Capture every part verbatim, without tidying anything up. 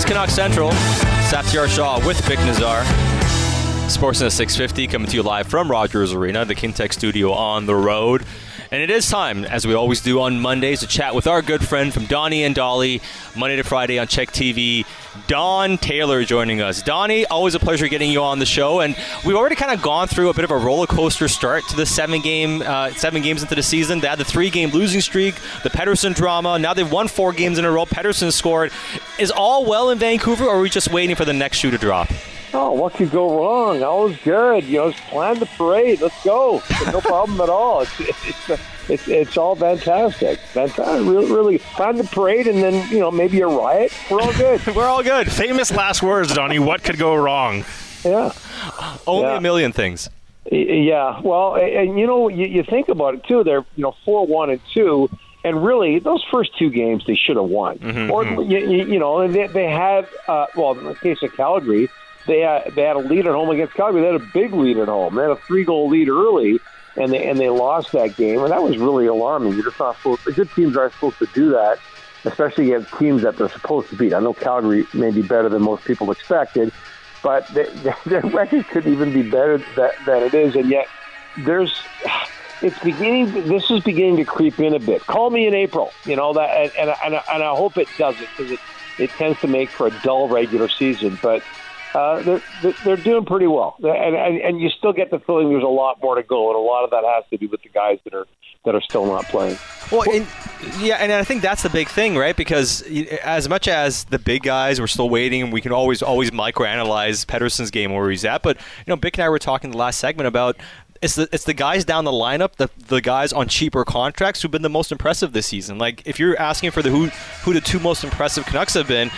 Canuck Central. Saptir Shah with Vic Nazar. Sportsnet six fifty coming to you live from Rogers Arena, the Kintech studio on the road. And it is time, as we always do on Mondays, to chat with our good friend from Donnie and Dolly, Monday to Friday on Check T V, Don Taylor joining us. Donnie, always a pleasure getting you on the show. And we've already kind of gone through a bit of a roller coaster start to the seven game, uh, seven games into the season. They had the three game losing streak, the Pettersson drama. Now they've won four games in a row. Pettersson scored. Is all well in Vancouver, or are we just waiting for the next shoe to drop? Oh, what could go wrong? All is good. You know, just plan the parade. Let's go. No problem at all. It's it's it's, it's all fantastic. Fantastic. Really, really plan the parade, and then you know maybe a riot. We're all good. We're all good. Famous last words, Donnie. What could go wrong? Yeah. Only yeah. a million things. Yeah. Well, and you know, you, you think about it too. They're you know four one and two. And really, those first two games they should have won. Mm-hmm. Or you, you know, they they had uh, well in the case of Calgary. They had, they had a lead at home against Calgary. They had a big lead at home. They had a three-goal lead early, and they and they lost that game. And that was really alarming. You're just not supposed. The good teams aren't supposed to do that, especially against teams that they're supposed to beat. I know Calgary may be better than most people expected, but they, they, their record couldn't even be better than, than it is. And yet, there's it's beginning. This is beginning to creep in a bit. Call me in April. You know that, and and, and, and I hope it doesn't, because it it tends to make for a dull regular season, but. Uh, they're, they're doing pretty well, and, and and you still get the feeling there's a lot more to go, and a lot of that has to do with the guys that are that are still not playing. Well, and, yeah, and I think that's the big thing, right? Because as much as the big guys, we're still waiting, and we can always always microanalyze Pettersson's game where he's at. But you know, Bick and I were talking the last segment about it's the it's the guys down the lineup, the the guys on cheaper contracts who've been the most impressive this season. Like if you're asking for the who who the two most impressive Canucks have been,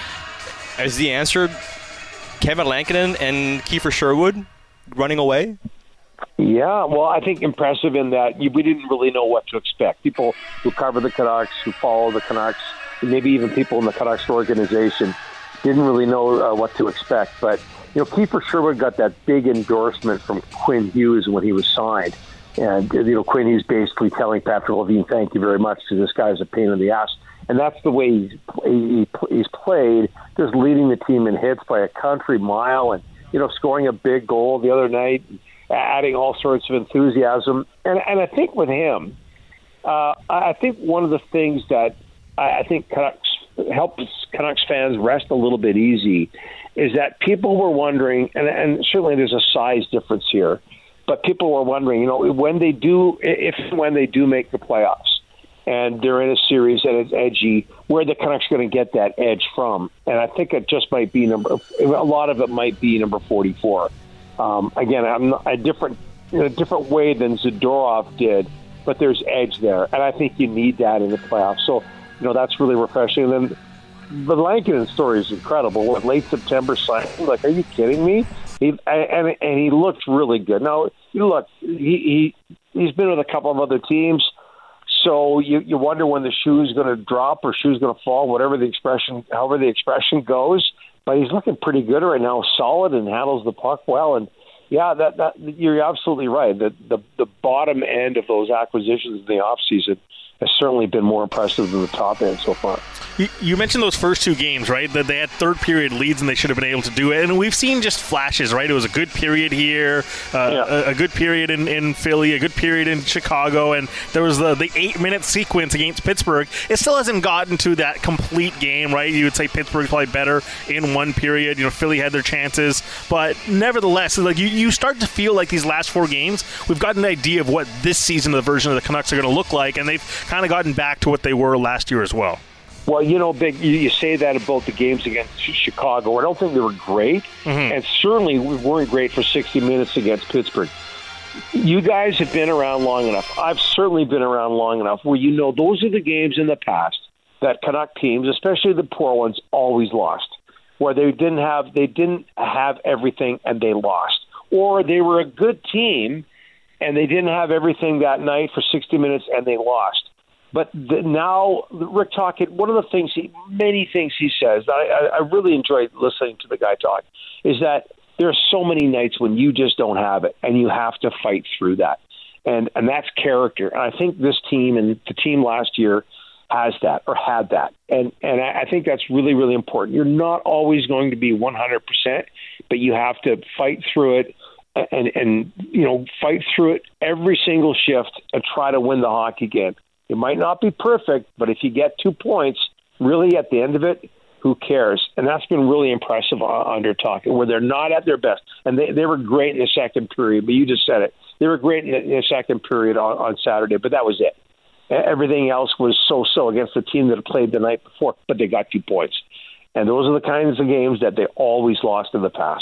is the answer Kevin Lankinen and Kiefer Sherwood running away? Yeah, well, I think impressive in that you, we didn't really know what to expect. People who cover the Canucks, who follow the Canucks, maybe even people in the Canucks organization didn't really know uh, what to expect. But, you know, Kiefer Sherwood got that big endorsement from Quinn Hughes when he was signed. And, you know, Quinn Hughes basically telling Patrick Levine, thank you very much, because this guy's a pain in the ass. And that's the way he's, he, he's played, just leading the team in hits by a country mile and, you know, scoring a big goal the other night, adding all sorts of enthusiasm. And, and I think with him, uh, I think one of the things that I think Canucks helps Canucks fans rest a little bit easy is that people were wondering, and, and certainly there's a size difference here, but people were wondering, you know, when they do, if and when they do make the playoffs, and they're in a series and it's edgy, where the Canucks going to get that edge from? And I think it just might be number. A lot of it might be number forty-four. Um, again, I'm not, a different, in a different way than Zadorov did, but there's edge there, and I think you need that in the playoffs. So, you know, that's really refreshing. And then the Lankinen story is incredible. What, late September signing? Like, are you kidding me? He and and he looked really good. Now, you look, he he he's been with a couple of other teams. So you, you wonder when the shoe's going to drop or shoe's going to fall, whatever the expression, however the expression goes. But he's looking pretty good right now, solid, and handles the puck well. And yeah, that that you're absolutely right. The the, the bottom end of those acquisitions in the offseason has certainly been more impressive than the top end so far. You, you mentioned those first two games, right? That they had third period leads and they should have been able to do it. And we've seen just flashes, right? It was a good period here, uh, yeah. a, a good period in, in Philly, a good period in Chicago, and there was the, the eight-minute sequence against Pittsburgh. It still hasn't gotten to that complete game, right? You would say Pittsburgh's probably better in one period. You know, Philly had their chances. But nevertheless, like you, you start to feel like these last four games, we've got an idea of what this season, the version of the Canucks are going to look like, and they've kind of gotten back to what they were last year as well. Well, you know, Big, you, you say that about the games against Chicago. I don't think they were great, mm-hmm. and certainly we weren't great for sixty minutes against Pittsburgh. You guys have been around long enough. I've certainly been around long enough where you know those are the games in the past that Canuck teams, especially the poor ones, always lost, where they didn't have they didn't have everything and they lost, or they were a good team and they didn't have everything that night for sixty minutes and they lost. But the, now, Rick Tocchet, one of the things, he, many things he says, I, I really enjoyed listening to the guy talk, is that there are so many nights when you just don't have it, and you have to fight through that. And and that's character. And I think this team and the team last year has that or had that. And and I think that's really, really important. You're not always going to be one hundred percent, but you have to fight through it and, and you know, fight through it every single shift and try to win the hockey game. It might not be perfect, but if you get two points, really at the end of it, who cares? And that's been really impressive under Tocchet, where they're not at their best. And they, they were great in the second period, but you just said it. They were great in the, in the second period on, on Saturday, but that was it. Everything else was so-so against the team that had played the night before, but they got two points. And those are the kinds of games that they always lost in the past.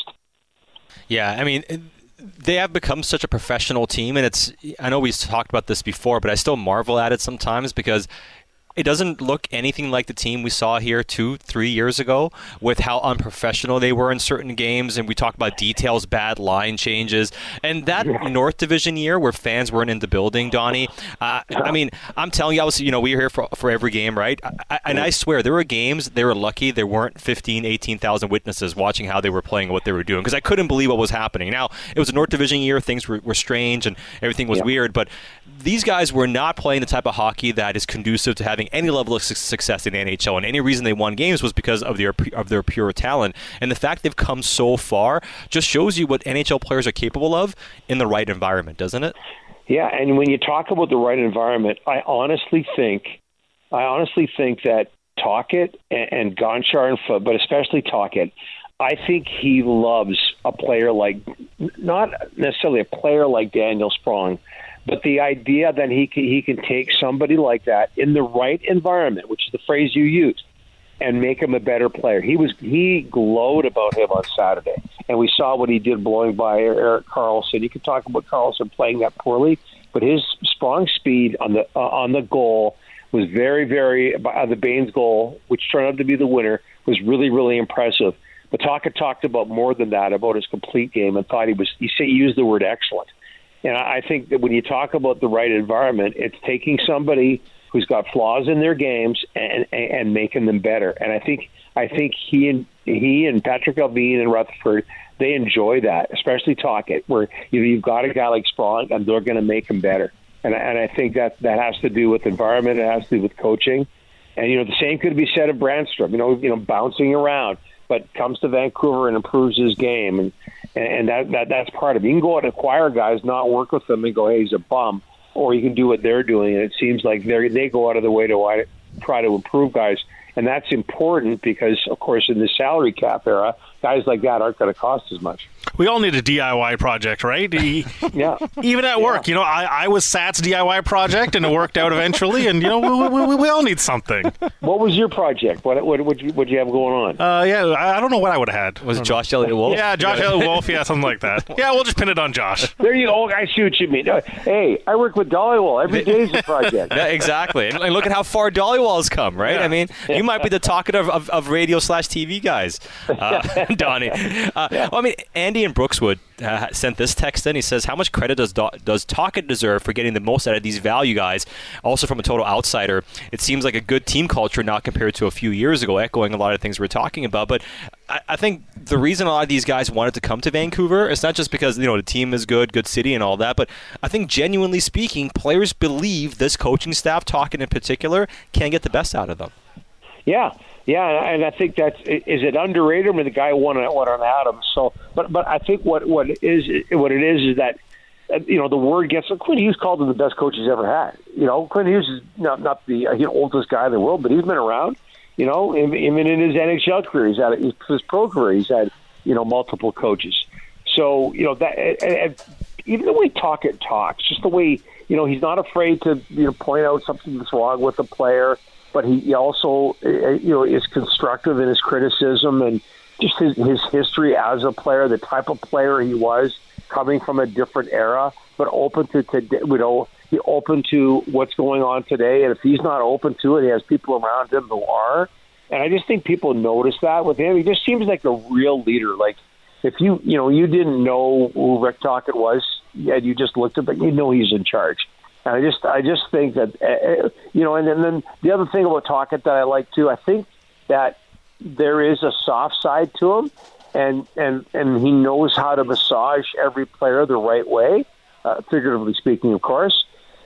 Yeah, I mean, they have become such a professional team, and it's, I know we've talked about this before, but I still marvel at it sometimes because it doesn't look anything like the team we saw here two, three years ago with how unprofessional they were in certain games. And we talked about details, bad line changes. And that yeah. North Division year where fans weren't in the building, Donnie, uh, I mean, I'm telling you, I was, you know, we were here for, for every game, right? I, and I swear, there were games, they were lucky there weren't fifteen, eighteen thousand witnesses watching how they were playing and what they were doing, because I couldn't believe what was happening. Now, it was a North Division year, things were, were strange and everything was yeah. weird, but these guys were not playing the type of hockey that is conducive to having any level of success in the N H L, and any reason they won games was because of their of their pure talent. And the fact they've come so far just shows you what N H L players are capable of in the right environment, doesn't it? Yeah, and when you talk about the right environment, I honestly think, I honestly think that Tocchet and, and Gonchar, and but especially Tocchet, I think he loves a player like, not necessarily a player like Daniel Sprong, but the idea that he can, he can take somebody like that in the right environment, which is the phrase you used, and make him a better player. He was he glowed about him on Saturday, and we saw what he did blowing by Erik Karlsson. You could talk about Karlsson playing that poorly, but his strong speed on the uh, on the goal was very, very uh, the Baines goal, which turned out to be the winner, was really, really impressive. But Tocchet talked about more than that, about his complete game, and thought he was he, said, he used the word excellent. And I think that when you talk about the right environment, it's taking somebody who's got flaws in their games and, and, and making them better. And I think I think he and he and Patrick Allvin and Rutherford, they enjoy that, especially Tocchet, where you know, you've got a guy like Sprong and they're going to make him better. And, and I think that that has to do with environment. It has to do with coaching. And you know, the same could be said of Brandstrom. You know, you know, bouncing around, but comes to Vancouver and improves his game. And And that, that that's part of it. You can go out and acquire guys, not work with them and go, hey, he's a bum. Or you can do what they're doing. And it seems like they they go out of the way to try to improve guys. And that's important because, of course, in the salary cap era, guys like that aren't going to cost as much. We all need a D I Y project, right? Yeah. Even at work, yeah. you know, I, I was Sat's D I Y project, and it worked out eventually. And you know, we, we, we all need something. What was your project? What what what you, what you have going on? Uh, yeah, I, I don't know what I would have had. Was it Josh Elliott Wolf? Yeah, Josh Elliott Wolf. Yeah, something like that. Yeah, we'll just pin it on Josh. There you go. I see what you mean. Hey, I work with Dollywall. Every day is a project. Yeah, exactly. And look at how far Dollywall's come, right? Yeah. I mean, you might be the talkative of, of radio slash T V guys, uh, Donnie. Uh, yeah. Well, I mean, Andy in Brookswood uh, sent this text in. He says, how much credit does Do- does Tocchet deserve for getting the most out of these value guys? Also, from a total outsider, it seems like a good team culture now compared to a few years ago, echoing a lot of things we're talking about. But I, I think the reason a lot of these guys wanted to come to Vancouver, it's not just because, you know, the team is good, good city and all that, but I think genuinely speaking, players believe this coaching staff, Tocchet in particular, can get the best out of them. Yeah. Yeah, and I think that's, is it underrated? I mean, the guy won it on Adams. So, but but I think what what is what it is is that you know the word gets. Quinn Hughes called him the best coach he's ever had. You know, Quinn Hughes is not not the you know, oldest guy in the world, but he's been around. You know, even in his N H L career, he's had his pro career, he's had you know multiple coaches. So you know that and, and even the way Tocchet talks, just the way you know he's not afraid to you know point out something that's wrong with the player. But he also, you know, is constructive in his criticism and just his, his history as a player, the type of player he was, coming from a different era, but open to, to you know, he open to what's going on today. And if he's not open to it, he has people around him who are. And I just think people notice that with him. He just seems like a real leader. Like if you, you know, you didn't know who Rick Tocchet was, and you just looked at him, you know he's in charge. And I just, I just think that, uh, you know, and, and then the other thing about Tocchet that I like too, I think that there is a soft side to him, and and, and he knows how to massage every player the right way, uh, figuratively speaking, of course.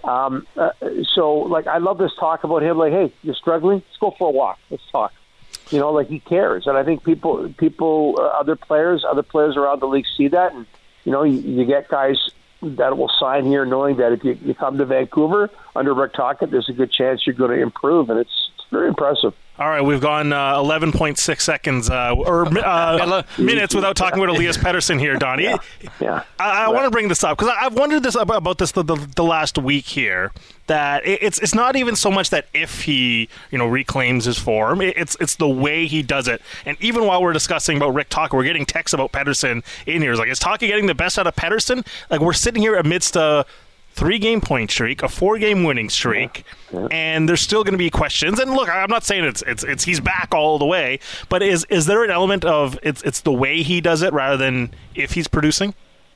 Um, uh, so, like, I love this talk about him. Like, hey, you're struggling? Let's go for a walk. Let's talk. You know, like, he cares. And I think people, people, uh, other players, other players around the league see that. And, you know, you, you get guys that will sign here knowing that if you, you come to Vancouver under Rick Tocchet, there's a good chance you're going to improve. And it's, it's very impressive. All right, we've gone uh, eleven point six seconds uh, or uh, minutes without talking about Elias Pettersson here, Donnie. Yeah. yeah. I, I want to bring this up because I've wondered this about, about this the, the, the last week here. That it's it's not even so much that if he you know reclaims his form, it's it's the way he does it. And even while we're discussing about Rick Tocchet, we're getting texts about Pettersson in here. It's like, is Tocchet getting the best out of Pettersson? Like, we're sitting here amidst a three-game point streak, a four-game winning streak, yeah. Yeah. and there's still going to be questions. And look, I'm not saying it's it's it's he's back all the way, but is is there an element of it's it's the way he does it rather than if he's producing?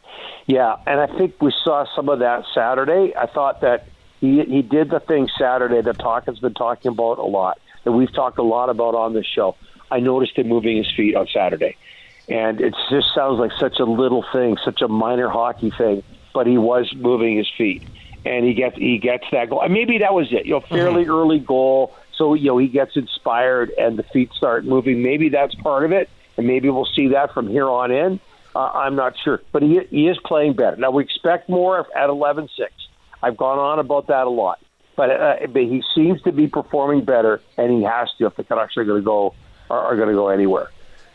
Yeah, and I think we saw some of that Saturday. I thought that he he did the thing Saturday that Tocchet's been talking about a lot, that we've talked a lot about on this show. I noticed him moving his feet on Saturday, and it just sounds like such a little thing, such a minor hockey thing. But he was moving his feet, and he gets he gets that goal. And maybe that was it, you know, fairly mm-hmm. early goal. So you know he gets inspired, and the feet start moving. Maybe that's part of it, and maybe we'll see that from here on in. Uh, I'm not sure, but he he is playing better. Now we expect more at eleven six. I've gone on about that a lot, but uh, but he seems to be performing better, and he has to if the Canucks are going to go are, are going to go anywhere.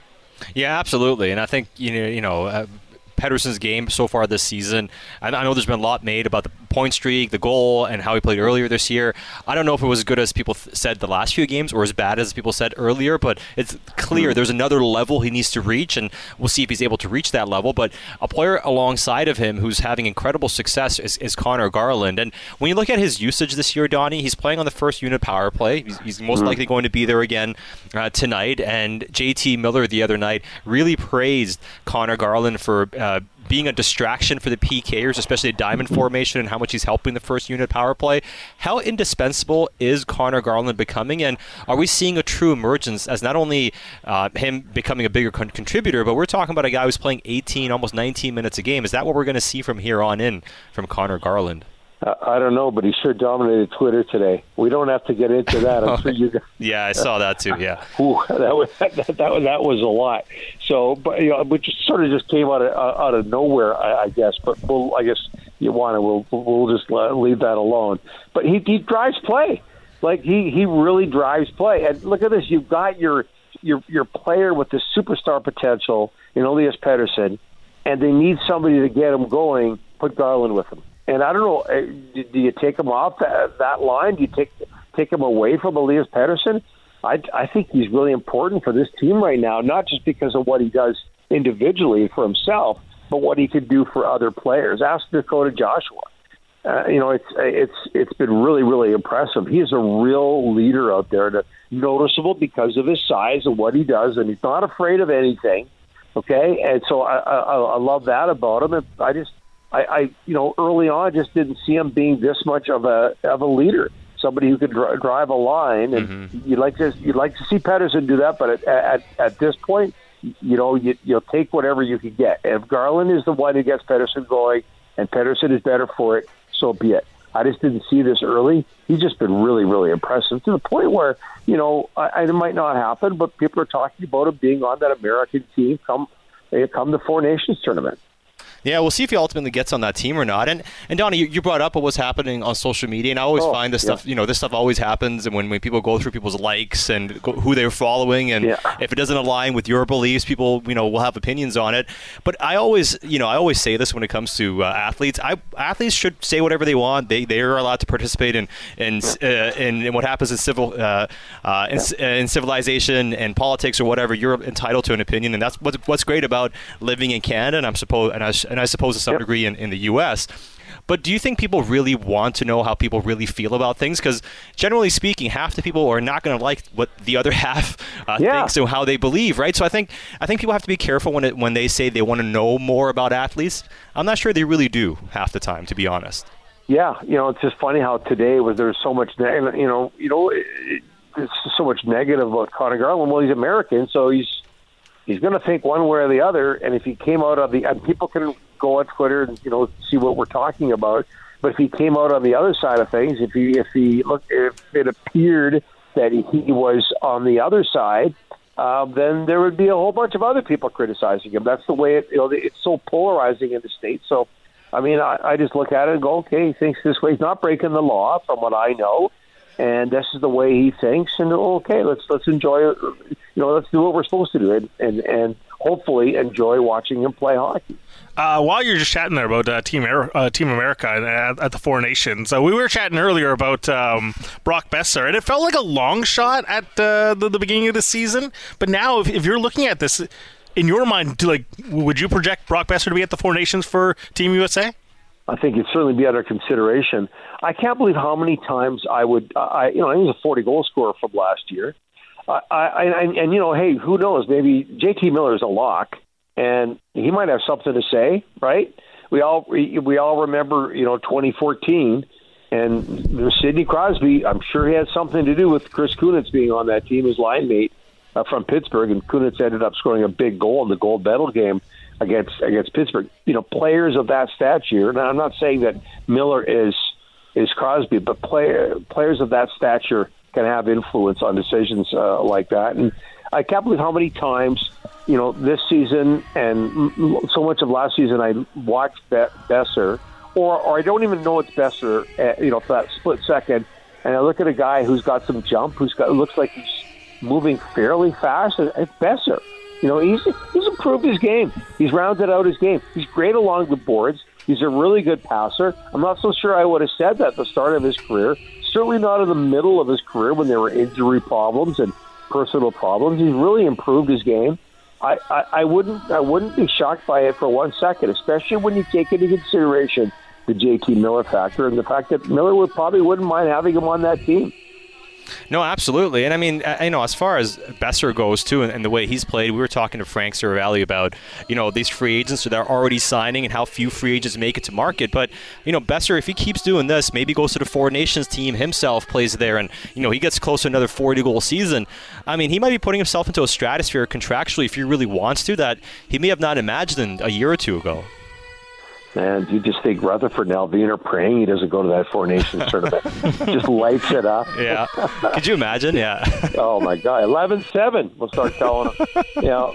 Yeah, absolutely, and I think you know you know. Uh, Pettersson's game so far this season. I know there's been a lot made about the point streak, the goal, and how he played earlier this year. I don't know if it was as good as people th- said the last few games or as bad as people said earlier, but it's clear there's another level he needs to reach, and we'll see if he's able to reach that level. But a player alongside of him who's having incredible success is, is Connor Garland. And when you look at his usage this year, Donnie, he's playing on the first unit power play. He's, he's most likely going to be there again uh, tonight. And J T Miller the other night really praised Connor Garland for uh, being a distraction for the P Kers, especially a diamond formation, and how much he's helping the first unit power play. How indispensable is Connor Garland becoming, and are we seeing a true emergence as not only uh, him becoming a bigger con- contributor, but we're talking about a guy who's playing eighteen, almost nineteen minutes a game. Is that what we're going to see from here on in from Connor Garland? Uh, I don't know, but he sure dominated Twitter today. We don't have to get into that. I'm sure you. Yeah, I saw that too. Yeah, Ooh, that was that, that, that was that was a lot. So, but you know, which sort of just came out of out of nowhere, I, I guess. But we'll, I guess you want to, we'll we'll just leave that alone. But he he drives play, like he he really drives play. And look at this, you've got your your your player with the superstar potential in Elias Pettersson, and they need somebody to get him going. Put Garland with him. And I don't know, do you take him off that, that line? Do you take take him away from Elias Pettersson? I, I think he's really important for this team right now, not just because of what he does individually for himself, but what he could do for other players. Ask Dakota Joshua. Uh, you know, it's it's it's been really, really impressive. He is a real leader out there, to, noticeable because of his size and what he does, and he's not afraid of anything. Okay, and so I I, I love that about him. And I just. I, I, you know, early on, just didn't see him being this much of a of a leader, somebody who could dr- drive a line, and mm-hmm. you'd like to you'd like to see Pettersson do that, but at at, at this point, you know, you, you'll take whatever you can get. And if Garland is the one who gets Pettersson going, and Pettersson is better for it, so be it. I just didn't see this early. He's just been really, really impressive to the point where, you know, I, it might not happen, but people are talking about him being on that American team come come the Four Nations tournament. Yeah, we'll see if he ultimately gets on that team or not. And and Donnie, you, you brought up what was happening on social media, and I always oh, find this yeah. stuff, you know, this stuff always happens, and when, when people go through people's likes and go, who they're following, and yeah. if it doesn't align with your beliefs, people, you know, will have opinions on it. But I always, you know, I always say this when it comes to uh, athletes. I athletes should say whatever they want. They they are allowed to participate in in uh, in, in what happens in civil uh, uh, in, yeah. in civilization and politics or whatever. You're entitled to an opinion, and that's what's what's great about living in Canada, and I'm supposed and I and I suppose to some yep. degree in, in the U S. But do you think people really want to know how people really feel about things? Because generally speaking, half the people are not going to like what the other half uh, yeah. thinks and how they believe, right? So I think I think people have to be careful when it, when they say they want to know more about athletes. I'm not sure they really do half the time, to be honest. Yeah, you know, it's just funny how today was there's so much, you know, you know, it, it's so much negative about Connor Garland. Well, he's American, so he's he's going to think one way or the other. And if he came out of the, and people can go on Twitter and, you know, see what we're talking about. But if he came out on the other side of things, if he if he looked, if it appeared that he was on the other side, uh, then there would be a whole bunch of other people criticizing him. That's the way it, you know, it's so polarizing in the state. So, I mean, I, I just look at it and go, okay, he thinks this way. He's not breaking the law, from what I know, and this is the way he thinks. And okay, let's let's enjoy it. You know, let's do what we're supposed to do, and and, and hopefully enjoy watching him play hockey. Uh, while you're just chatting there about uh, Team Amer- uh, Team America at, at the Four Nations, uh, we were chatting earlier about um, Brock Boeser, and it felt like a long shot at uh, the, the beginning of the season. But now, if, if you're looking at this, in your mind, do, like, would you project Brock Boeser to be at the Four Nations for Team U S A? I think it'd certainly be under consideration. I can't believe how many times I would, I you know, he was a forty goal scorer from last year. I, I and, and, you know, hey, who knows? Maybe J T Miller is a lock. And he might have something to say, right? We all we all remember, you know, twenty fourteen, and Sidney Crosby. I'm sure he had something to do with Chris Kunitz being on that team, his line mate uh, from Pittsburgh, and Kunitz ended up scoring a big goal in the gold medal game against against Pittsburgh. You know, players of that stature. Now, I'm not saying that Miller is is Crosby, but play, players of that stature can have influence on decisions uh, like that. And I can't believe how many times, you know, this season and so much of last season I watched Boeser, or, or I don't even know it's Boeser, uh, you know, for that split second, and I look at a guy who's got some jump, who's got, looks like he's moving fairly fast. It's Boeser. You know, he's he's improved his game. He's rounded out his game. He's great along the boards. He's a really good passer. I'm not so sure I would have said that at the start of his career. Certainly not in the middle of his career when there were injury problems and personal problems. He's really improved his game. I, I, I wouldn't I wouldn't be shocked by it for one second, especially when you take into consideration the J T Miller factor and the fact that Miller would probably wouldn't mind having him on that team. No, absolutely. And I mean, you know, as far as Boeser goes, too, and, and the way he's played, we were talking to Frank Seravalli about, you know, these free agents that are already signing and how few free agents make it to market. But, you know, Boeser, if he keeps doing this, maybe goes to the Four Nations team himself, plays there, and, you know, he gets close to another forty-goal season. I mean, he might be putting himself into a stratosphere contractually if he really wants to that he may have not imagined a year or two ago. Man, you just think Rutherford and Alvin are praying he doesn't go to that Four Nations tournament. Just lights it up. Yeah. Could you imagine? Yeah. Oh, my God. eleven seven. We'll start telling him. You know.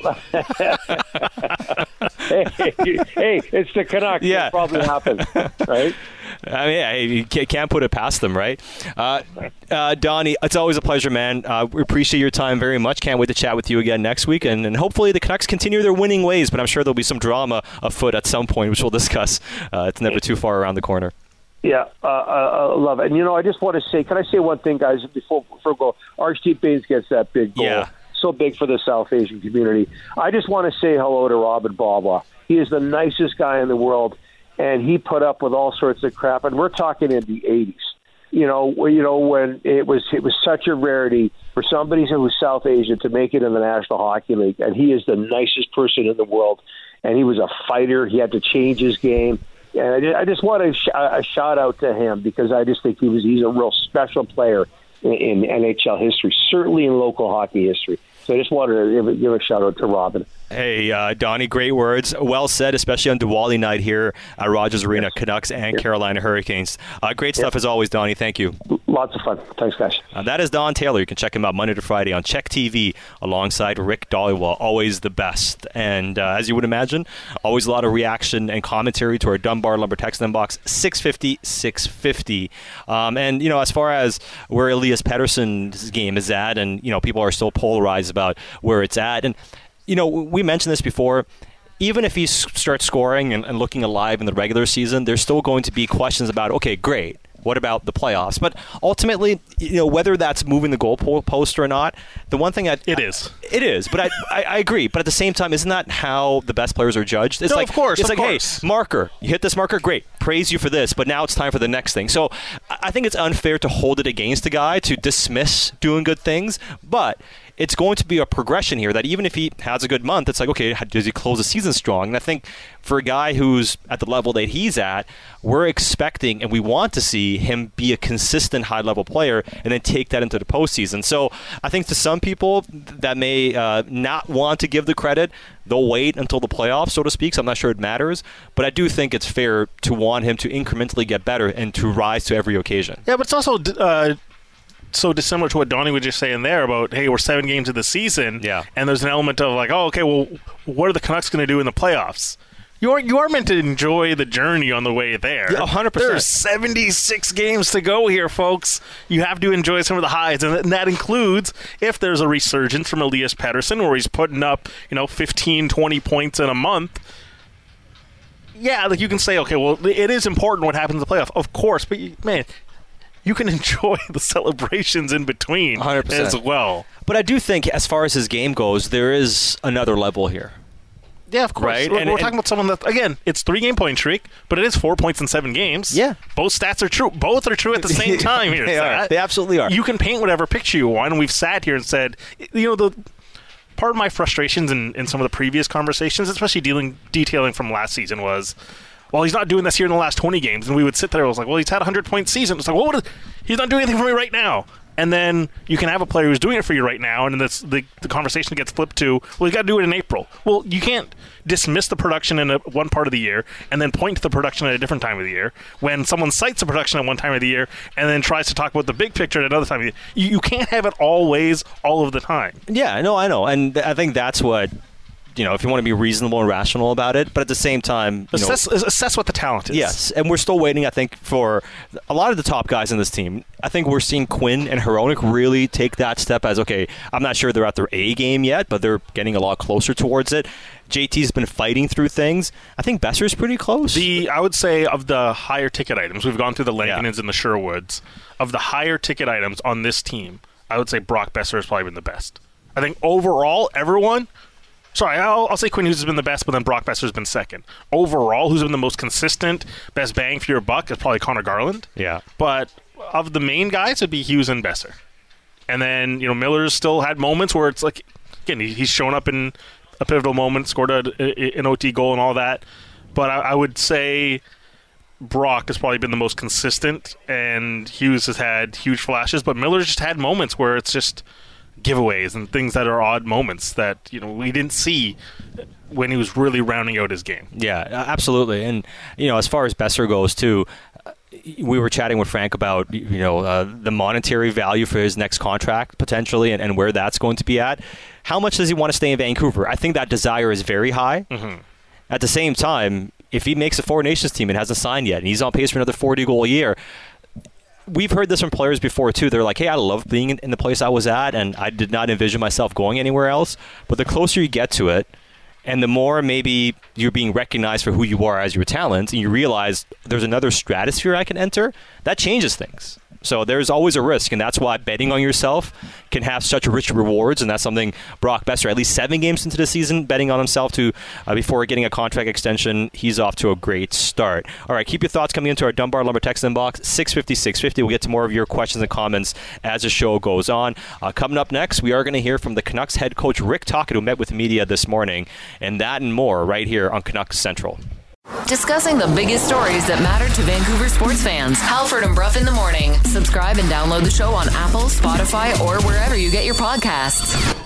hey, hey, it's the Canucks. Yeah. It probably happens, right? I mean, yeah, you can't put it past them, right? Uh, uh, Donnie, it's always a pleasure, man. Uh, we appreciate your time very much. Can't wait to chat with you again next week. And, and hopefully the Canucks continue their winning ways, but I'm sure there'll be some drama afoot at some point, which we'll discuss. Uh, it's never too far around the corner. Yeah, uh, I love it. And, you know, I just want to say, can I say one thing, guys, before, before we go? Archie Baines gets that big goal. Yeah. So big for the South Asian community. I just want to say hello to Robin Baba. He is the nicest guy in the world. And he put up with all sorts of crap, and we're talking in the eighties. You know, you know when it was it was such a rarity for somebody who's South Asian to make it in the National Hockey League, and he is the nicest person in the world. And he was a fighter. He had to change his game, and I just want a, sh- a shout out to him because I just think he was he's a real special player in, in N H L history, certainly in local hockey history. So I just wanted to give a, give a shout out to Robin. Hey, uh, Donnie, great words. Well said, especially on Diwali night here at Rogers Arena, yes. Canucks and yes. Carolina Hurricanes. Uh, great stuff yes. as always, Donnie. Thank you. Lots of fun. Thanks, guys. Uh, that is Don Taylor. You can check him out Monday to Friday on Czech T V alongside Rick Dhaliwal. Always the best. And uh, as you would imagine, always a lot of reaction and commentary to our Dunbar Lumber text inbox, six fifty, six fifty. Um, and, you know, as far as where Elias Pettersson's game is at, and, you know, people are still polarized about where it's at. And, you know, we mentioned this before. Even if he starts scoring and, and looking alive in the regular season, there's still going to be questions about, okay, great, what about the playoffs? But ultimately, you know, whether that's moving the goalpost or not, the one thing that it is, it is. But I, I, I agree. But at the same time, isn't that how the best players are judged? It's no, like, of course. It's of like, course. hey, marker, you hit this marker, great, praise you for this. But now it's time for the next thing. So I think it's unfair to hold it against a guy to dismiss doing good things, but it's going to be a progression here that even if he has a good month, it's like, okay, does he close the season strong? And I think for a guy who's at the level that he's at, we're expecting and we want to see him be a consistent high-level player and then take that into the postseason. So I think to some people that may uh, not want to give the credit, they'll wait until the playoffs, so to speak, so I'm not sure it matters. But I do think it's fair to want him to incrementally get better and to rise to every occasion. Yeah, but it's also uh, so dissimilar to what Donnie was just saying there about, hey, we're seven games of the season, yeah. and there's an element of like, oh, okay, well, what are the Canucks going to do in the playoffs? You are, you are meant to enjoy the journey on the way there. Yeah, one hundred percent. There's seventy-six games to go here, folks. You have to enjoy some of the highs, and that includes if there's a resurgence from Elias Pettersson where he's putting up, you know, fifteen, twenty points in a month. Yeah, like you can say, okay, well, it is important what happens in the playoff, of course, but, you, man, you can enjoy the celebrations in between one hundred percent. as well. But I do think as far as his game goes, there is another level here. Yeah, of course. Right? We're, And- we're and- talking about someone that, again, it's three-game point streak, but it is four points in seven games. Yeah. Both stats are true. Both are true at the same time here. They are. Sat. They absolutely are. You can paint whatever picture you want, and we've sat here and said, you know, the part of my frustrations in, in some of the previous conversations, especially dealing detailing from last season, was, well, he's not doing this here in the last twenty games, and we would sit there and was like, well, he's had a hundred-point season. It's like, well, what is, he's not doing anything for me right now. And then you can have a player who's doing it for you right now, and then this, the, the conversation gets flipped to, well, you got to do it in April. Well, you can't dismiss the production in a, one part of the year and then point to the production at a different time of the year when someone cites the production at one time of the year and then tries to talk about the big picture at another time of the year. You, you can't have it always, all of the time. Yeah, no, I know. And I think that's what, you know, if you want to be reasonable and rational about it, but at the same time, you Assess, know, assess what the talent is. yes, and we're still waiting, I think, for a lot of the top guys in this team. I think we're seeing Quinn and Hronek really take that step as, okay, I'm not sure they're at their A game yet, but they're getting a lot closer towards it. J T's been fighting through things. I think Besser's pretty close. The I would say of the higher ticket items, we've gone through the Lankinens Yeah. and the Sherwoods. Of the higher ticket items on this team, I would say Brock Besser has probably been the best. I think overall, everyone... Sorry, I'll, I'll say Quinn Hughes has been the best, but then Brock Besser's been second. Overall, who's been the most consistent, best bang for your buck is probably Connor Garland. Yeah. But of the main guys, it'd be Hughes and Besser. And then, you know, Miller's still had moments where it's like, again, he, he's shown up in a pivotal moment, scored a, an O T goal and all that. But I, I would say Brock has probably been the most consistent, and Hughes has had huge flashes. But Miller's just had moments where it's just giveaways and things that are odd moments that, you know, we didn't see when he was really rounding out his game. Yeah, absolutely. And, you know, as far as Besser goes, too, we were chatting with Frank about, you know, uh, the monetary value for his next contract, potentially, and, and where that's going to be at. How much does he want to stay in Vancouver? I think that desire is very high. Mm-hmm. At the same time, if he makes a Four Nations team and hasn't signed yet, and he's on pace for another forty-goal a year, we've heard this from players before, too. They're like, hey, I love being in the place I was at, and I did not envision myself going anywhere else. But the closer you get to it, and the more maybe you're being recognized for who you are as your talent, and you realize there's another stratosphere I can enter, that changes things. So there's always a risk, and that's why betting on yourself can have such rich rewards, and that's something Brock Besser, at least seven games into the season, betting on himself to uh, before getting a contract extension, he's off to a great start. All right, keep your thoughts coming into our Dunbar Lumber text inbox, six fifty, six fifty. We'll get to more of your questions and comments as the show goes on. Uh, coming up next, we are going to hear from the Canucks head coach Rick Tocchet, who met with media this morning, and that and more right here on Canucks Central. Discussing the biggest stories that matter to Vancouver sports fans. Halford and Bruff in the morning. Subscribe and download the show on Apple, Spotify, or wherever you get your podcasts.